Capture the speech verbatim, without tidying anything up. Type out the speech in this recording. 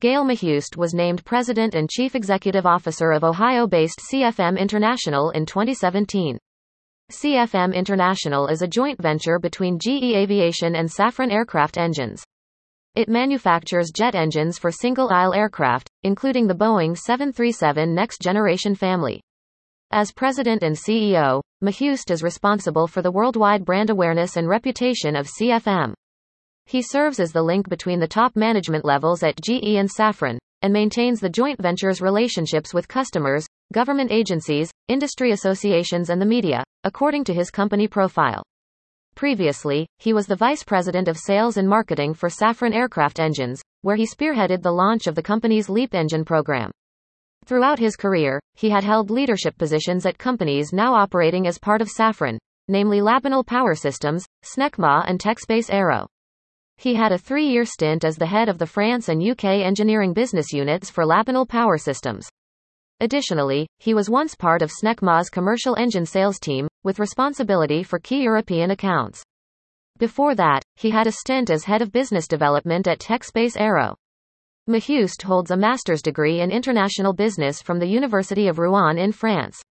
Gail Mahust was named President and Chief Executive Officer of Ohio-based C F M International in twenty seventeen. C F M International is a joint venture between G E Aviation and Safran Aircraft Engines. It manufactures jet engines for single-aisle aircraft, including the Boeing seven thirty-seven Next Generation family. As president and C E O, Mahust is responsible for the worldwide brand awareness and reputation of C F M. He serves as the link between the top management levels at G E and Safran, and maintains the joint venture's relationships with customers, government agencies, industry associations and the media, according to his company profile. Previously, he was the vice president of sales and marketing for Safran Aircraft Engines, where he spearheaded the launch of the company's LEAP engine program. Throughout his career, he had held leadership positions at companies now operating as part of Safran, namely Lapinal Power Systems, Snecma and Techspace Aero. He had a three-year stint as the head of the France and U K engineering business units for Lapinal Power Systems. Additionally, he was once part of Snecma's commercial engine sales team, with responsibility for key European accounts. Before that, he had a stint as head of business development at Techspace Aero. Mahust holds a master's degree in international business from the University of Rouen in France.